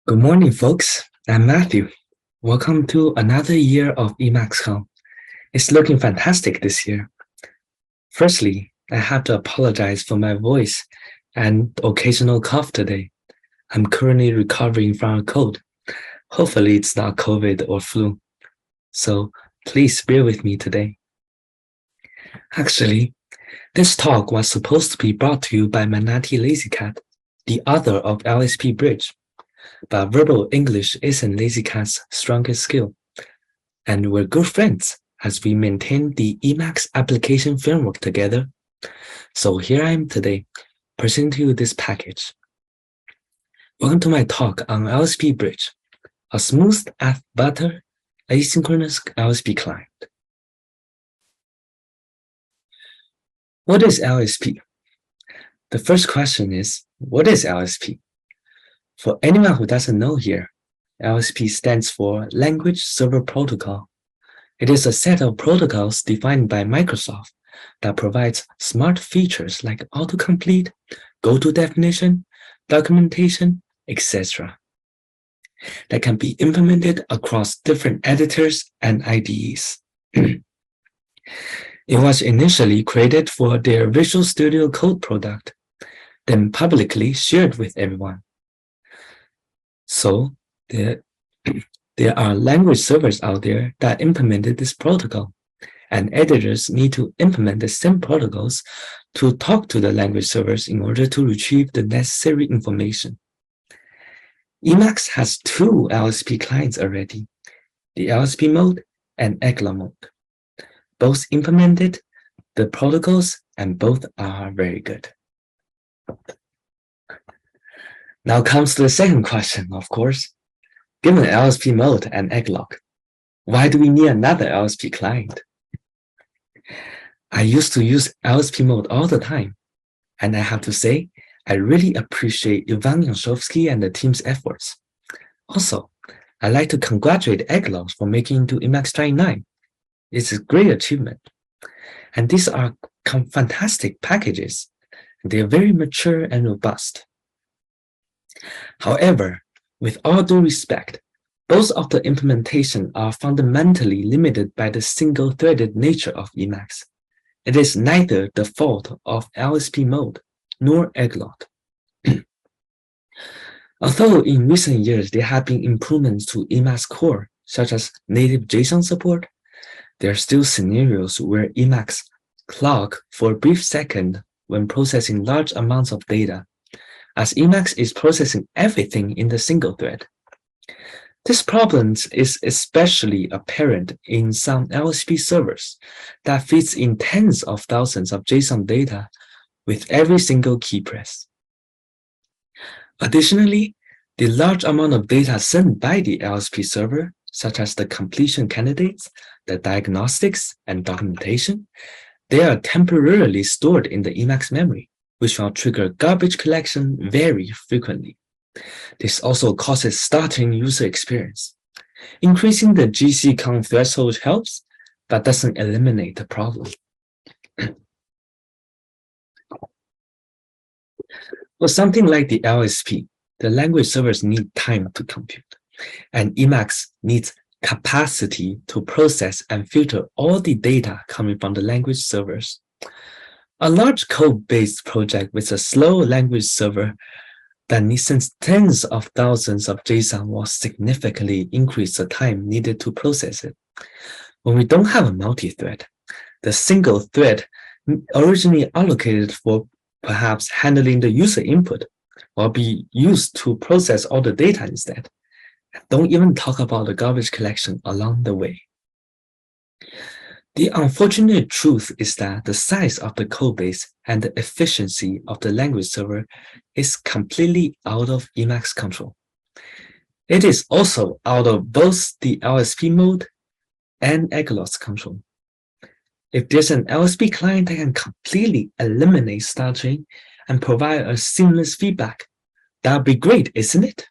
Good morning, folks. I'm Matthew. Welcome to another year of EmacsCon. It's looking fantastic this year. Firstly, I have to apologize for my voice and occasional cough today. I'm currently recovering from a cold. Hopefully it's not COVID or flu. So please bear with me today. Actually, this talk was supposed to be brought to you by Manati LazyCat, the author of LSP Bridge. But verbal English isn't LazyCat's strongest skill, and we're good friends as we maintain the Emacs application framework together. So here I am today, presenting you this package. Welcome to my talk on LSP Bridge, a smooth as butter asynchronous LSP client. What is LSP? The first question is, what is LSP? For anyone who doesn't know here, LSP stands for Language Server Protocol. It is a set of protocols defined by Microsoft that provides smart features like autocomplete, go-to-definition, documentation, etc. that can be implemented across different editors and IDEs. It was initially created for their Visual Studio Code product, then publicly shared with everyone. So there are language servers out there that implemented this protocol, and editors need to implement the same protocols to talk to the language servers in order to retrieve the necessary information. Emacs has two LSP clients already, the LSP mode and EGLO mode. Both implemented the protocols and both are very good. Now comes the second question, of course. Given LSP mode and EGLO, why do we need another LSP client? I used to use LSP mode all the time, and I have to say, I really appreciate Ivan Yanchovsky and the team's efforts. Also, I'd like to congratulate EGLO for making it to Emacs 29. It's a great achievement. And these are fantastic packages. They're very mature and robust. However, with all due respect, both of the implementation are fundamentally limited by the single-threaded nature of Emacs. It is neither the fault of LSP mode nor EGLO. Although in recent years there have been improvements to Emacs core, such as native JSON support, there are still scenarios where Emacs clock for a brief second when processing large amounts of data, as Emacs is processing everything in the single thread. This problem is especially apparent in some LSP servers that feeds in tens of thousands of JSON data with every single key press. Additionally, the large amount of data sent by the LSP server, such as the completion candidates, the diagnostics, and documentation, they are temporarily stored in the Emacs memory, which will trigger garbage collection very frequently. This also causes stuttering user experience. Increasing the GCCon threshold helps, but doesn't eliminate the problem. For something like the LSP, the language servers need time to compute, and Emacs needs capacity to process and filter all the data coming from the language servers. A large code-based project with a slow language server that needs tens of thousands of JSON will significantly increase the time needed to process it. When we don't have a multi-thread, the single thread originally allocated for perhaps handling the user input will be used to process all the data instead. Don't even talk about the garbage collection along the way. The unfortunate truth is that the size of the codebase and the efficiency of the language server is completely out of Emacs control. It is also out of both the LSP mode and EGLO's control. If there's an LSP client that can completely eliminate stuttering and provide a seamless feedback, that would be great, isn't it?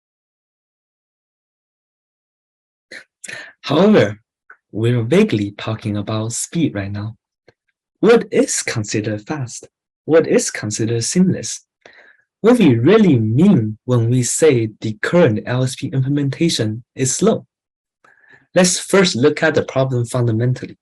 However, we're vaguely talking about speed right now. What is considered fast? What is considered seamless? what we really mean when we say the current LSP implementation is slow. Let's first look at the problem fundamentally.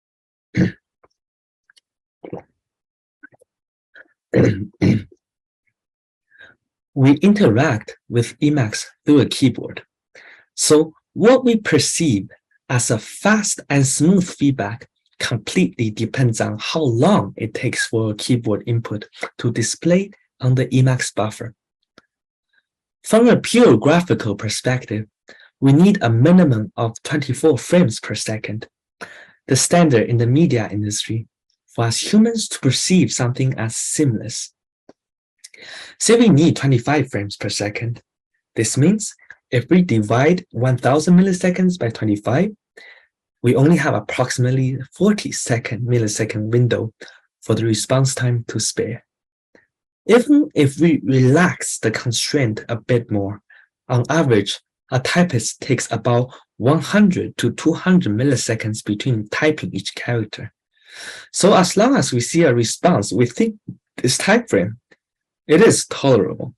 We interact with Emacs through a keyboard. So what we perceive as a fast and smooth feedback completely depends on how long it takes for a keyboard input to display on the Emacs buffer. From a pure graphical perspective, we need a minimum of 24 frames per second, the standard in the media industry, for us humans to perceive something as seamless. Say we need 25 frames per second. This means if we divide 1000 milliseconds by 25, we only have approximately 40-millisecond window for the response time to spare. Even if we relax the constraint a bit more, on average, a typist takes about 100 to 200 milliseconds between typing each character. So as long as we see a response within this time frame, it is tolerable.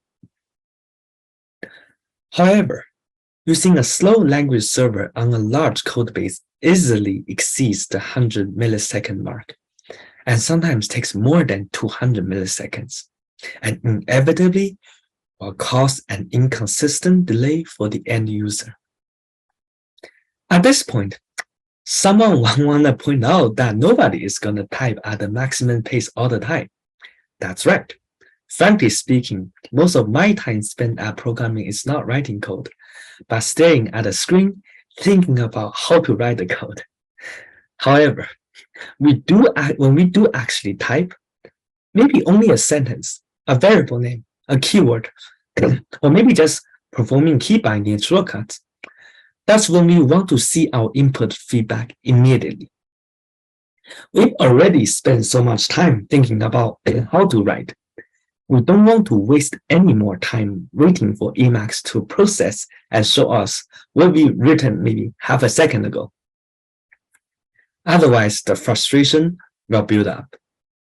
However, using a slow language server on a large codebase easily exceeds the 100 millisecond mark, and sometimes takes more than 200 milliseconds, and inevitably will cause an inconsistent delay for the end user. At this point, someone will want to point out that nobody is going to type at the maximum pace all the time. That's right. Frankly speaking, most of my time spent at programming is not writing code, but staring at a screen, thinking about how to write the code. However, when we do actually type, maybe only a sentence, a variable name, a keyword, or maybe just performing key binding shortcuts, that's when we want to see our input feedback immediately. We've already spent so much time thinking about how to write. We don't want to waste any more time waiting for Emacs to process and show us what we written maybe half a second ago. Otherwise, the frustration will build up.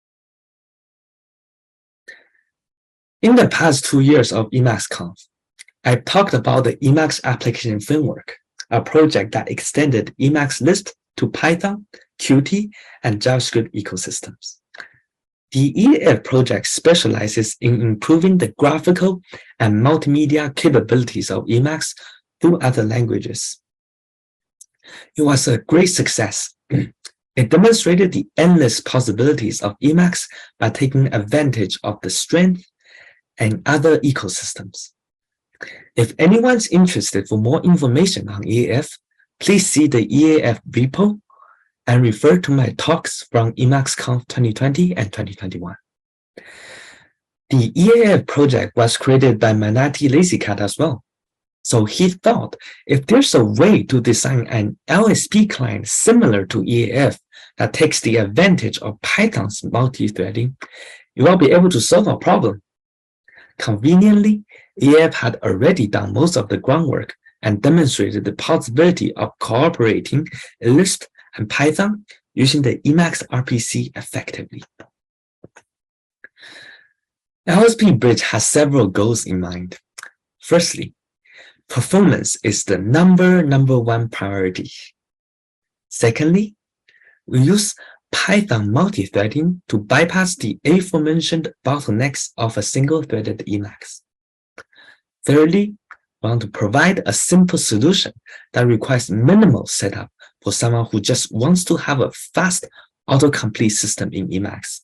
In the past 2 years of EmacsConf, I talked about the Emacs Application Framework, a project that extended Emacs Lisp to Python, Qt, and JavaScript ecosystems. The EAF project specializes in improving the graphical and multimedia capabilities of Emacs through other languages. It was a great success. It demonstrated the endless possibilities of Emacs by taking advantage of the strength and other ecosystems. If anyone's interested for more information on EAF, please see the EAF repo and refer to my talks from EmacsConf 2020 and 2021. The EAF project was created by Manati Lazycat as well. So he thought if there's a way to design an LSP client similar to EAF that takes the advantage of Python's multi-threading, you will be able to solve our problem. Conveniently, EAF had already done most of the groundwork and demonstrated the possibility of cooperating Lisp and Python using the Emacs RPC effectively. LSP Bridge has several goals in mind. Firstly, performance is the number one priority. Secondly, we use Python multi-threading to bypass the aforementioned bottlenecks of a single-threaded Emacs. Thirdly, we want to provide a simple solution that requires minimal setup for someone who just wants to have a fast autocomplete system in Emacs.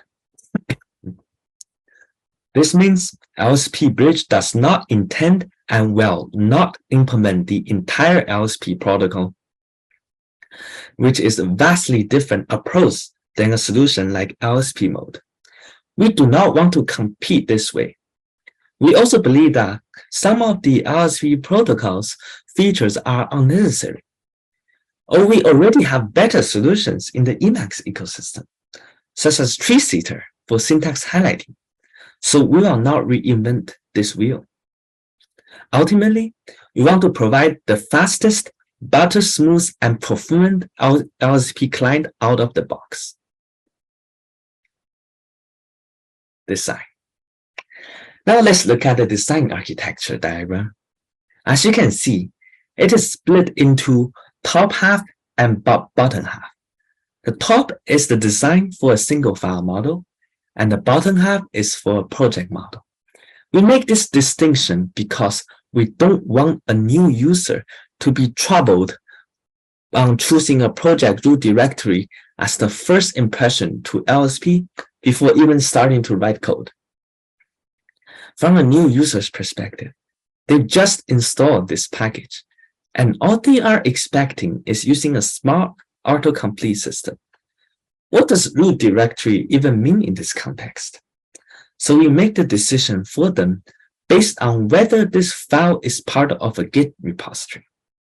This means LSP Bridge does not intend and will not implement the entire LSP protocol, which is a vastly different approach than a solution like LSP mode. We do not want to compete this way. We also believe that some of the LSP protocol's features are unnecessary, or we already have better solutions in the Emacs ecosystem, such as TreeSeater for syntax highlighting. So we will not reinvent this wheel. Ultimately, we want to provide the fastest, butter smooth, and performant LSP client out of the box. Design. Now let's look at the design architecture diagram. As you can see, it is split into top half and bottom half. The top is the design for a single file model, and the bottom half is for a project model. We make this distinction because we don't want a new user to be troubled on choosing a project root directory as the first impression to LSP before even starting to write code. From a new user's perspective, they've just installed this package, and all they are expecting is using a smart autocomplete system. What does root directory even mean in this context? So we make the decision for them based on whether this file is part of a Git repository.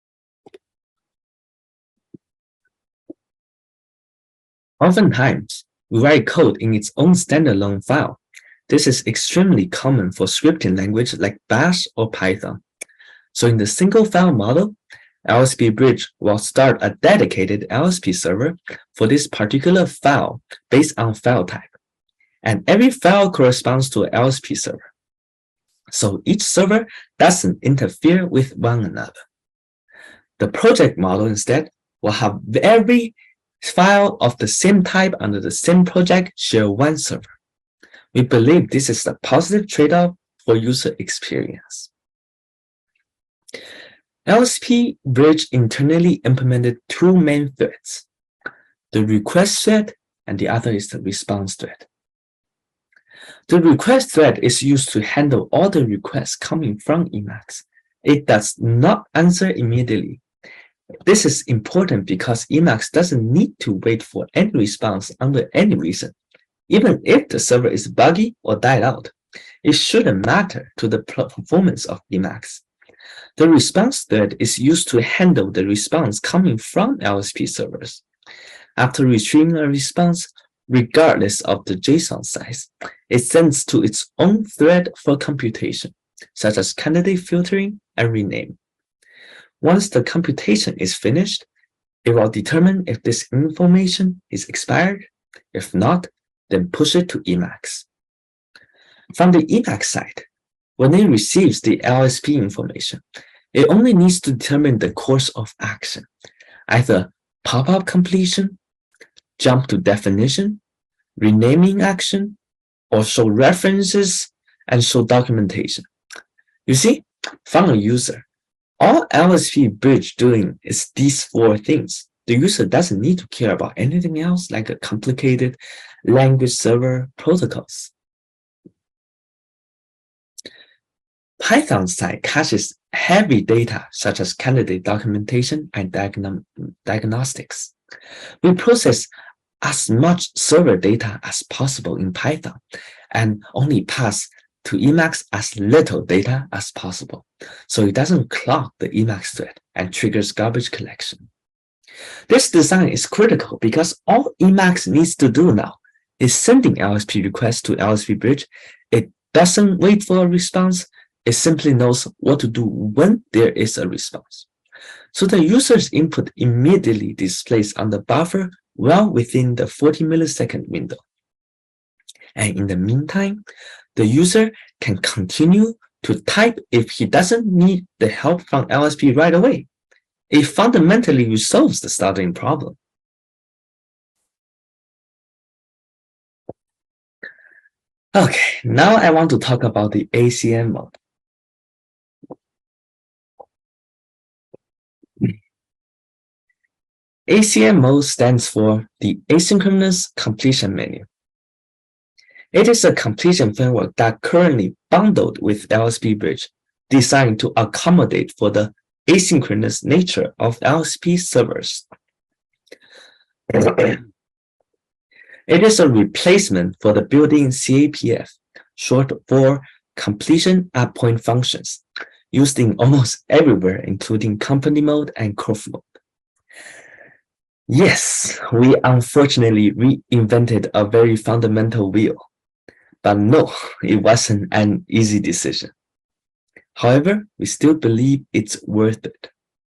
Oftentimes, we write code in its own standalone file. This is extremely common for scripting language like Bash or Python. So in the single file model, LSP Bridge will start a dedicated LSP server for this particular file based on file type. And every file corresponds to an LSP server. So each server doesn't interfere with one another. The project model instead will have every file of the same type under the same project share one server. We believe this is a positive trade-off for user experience. LSP Bridge internally implemented two main threads, the request thread and the other is the response thread. The request thread is used to handle all the requests coming from Emacs. It does not answer immediately. This is important because Emacs doesn't need to wait for any response under any reason. Even if the server is buggy or died out, it shouldn't matter to the performance of Emacs. The response thread is used to handle the response coming from LSP servers. After retrieving a response, regardless of the JSON size, it sends to its own thread for computation, such as candidate filtering and rename. Once the computation is finished, it will determine if this information is expired. If not, then push it to Emacs. From the Emacs side, when it receives the LSP information, it only needs to determine the course of action, either pop-up completion, jump to definition, renaming action, or show references and show documentation. You see, from a user, all LSP Bridge doing is these four things. The user doesn't need to care about anything else like a complicated language server protocols. Python side caches heavy data such as candidate documentation and diagnostics. We process as much server data as possible in Python and only pass to Emacs as little data as possible, so it doesn't clog the Emacs thread and triggers garbage collection. This design is critical because all Emacs needs to do now is sending LSP requests to LSP Bridge. It doesn't wait for a response. It simply knows what to do when there is a response. So the user's input immediately displays on the buffer well within the 40 millisecond window. And in the meantime, the user can continue to type if he doesn't need the help from LSP right away. It fundamentally resolves the stuttering problem. Okay, now I want to talk about the ACM mode. ACM mode stands for the Asynchronous Completion Menu. It is a completion framework that currently bundled with LSP Bridge, designed to accommodate for the asynchronous nature of LSP servers. It is a replacement for the built-in CAPF, short for completion at point functions, used in almost everywhere, including company mode and curve mode. Yes, we unfortunately reinvented a very fundamental wheel, but no, it wasn't an easy decision. However, we still believe it's worth it.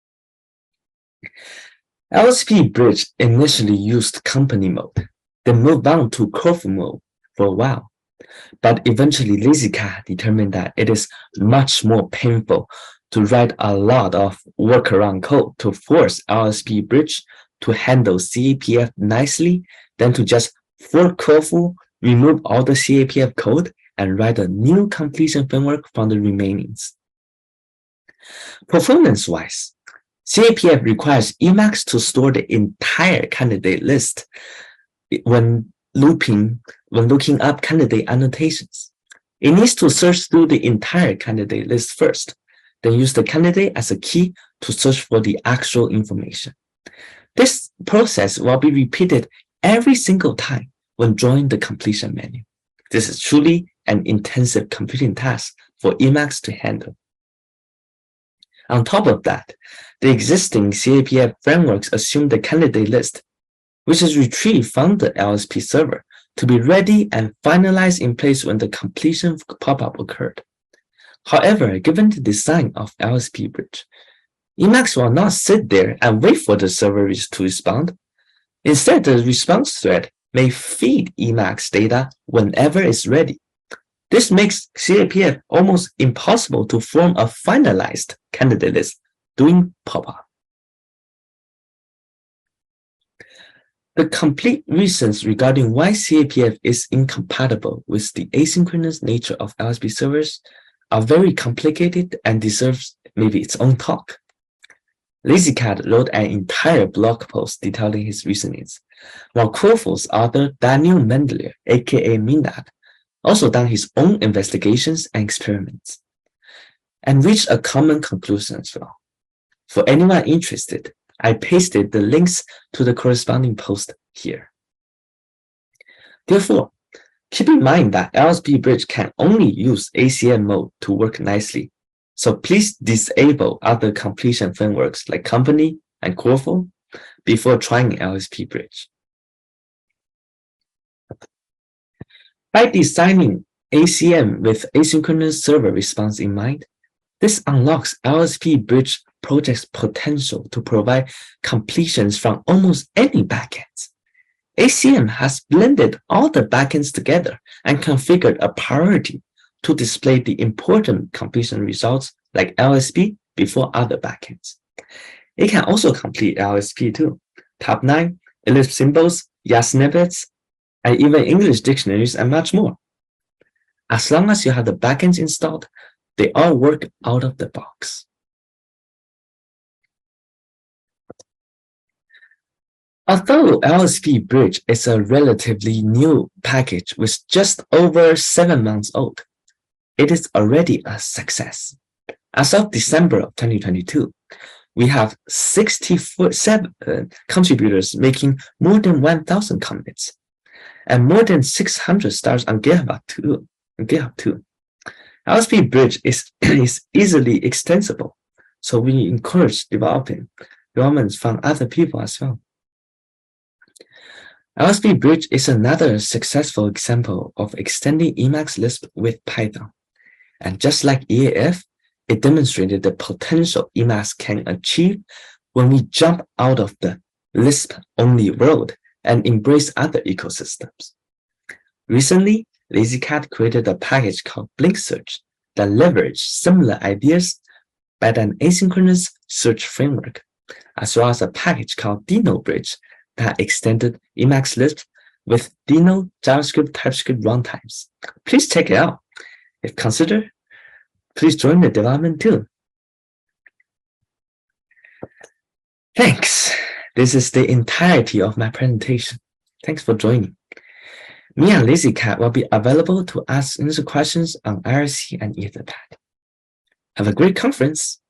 LSP Bridge initially used company mode, then moved on to curve mode for a while. But eventually, LazyCat determined that it is much more painful to write a lot of workaround code to force LSP Bridge to handle CAPF nicely than to just fork Quofu, remove all the CAPF code, and write a new completion framework from the remainings. Performance-wise, CAPF requires Emacs to store the entire candidate list when looking up candidate annotations. It needs to search through the entire candidate list first, then use the candidate as a key to search for the actual information. This process will be repeated every single time when drawing the completion menu. This is truly an intensive computing task for Emacs to handle. On top of that, the existing CAPF frameworks assume the candidate list, which is retrieved from the LSP server, to be ready and finalized in place when the completion pop-up occurred. However, given the design of LSP Bridge, Emacs will not sit there and wait for the server to respond. Instead, the response thread may feed Emacs data whenever it's ready. This makes CAPF almost impossible to form a finalized candidate list during pop-up. The complete reasons regarding why CAPF is incompatible with the asynchronous nature of LSP servers are very complicated and deserves maybe its own talk. LazyCat wrote an entire blog post detailing his reasonings, while Quofu's author Daniel Mendler, aka Minad, also done his own investigations and experiments, and reached a common conclusion as well. For anyone interested, I pasted the links to the corresponding post here. Therefore, keep in mind that LSP Bridge can only use ACM mode to work nicely, so please disable other completion frameworks like Company and Quofu before trying LSP Bridge. By designing ACM with asynchronous server response in mind, this unlocks LSP Bridge project's potential to provide completions from almost any backend. ACM has blended all the backends together and configured a priority to display the important completion results like LSP before other backends. It can also complete LSP too, Top9, ellipse symbols, YASS snippets, and even English dictionaries and much more. As long as you have the backends installed, they all work out of the box. Although LSP Bridge is a relatively new package with just over 7 months old, it is already a success. As of December of 2022, we have 67 contributors making more than 1,000 commits, and more than 600 stars on GitHub too. LSP Bridge is easily extensible, so we encourage development from other people as well. LSP Bridge is another successful example of extending Emacs Lisp with Python. And just like EAF, it demonstrated the potential Emacs can achieve when we jump out of the Lisp-only world and embrace other ecosystems. Recently, LazyCat created a package called Blink Search that leveraged similar ideas but an asynchronous search framework, as well as a package called Dino Bridge that extended Emacs Lisp with Dino JavaScript TypeScript runtimes. Please check it out. If considered, please join the development too. Thanks. This is the entirety of my presentation. Thanks for joining. Me and LazyCat will be available to answer questions on IRC and Etherpad. Have a great conference.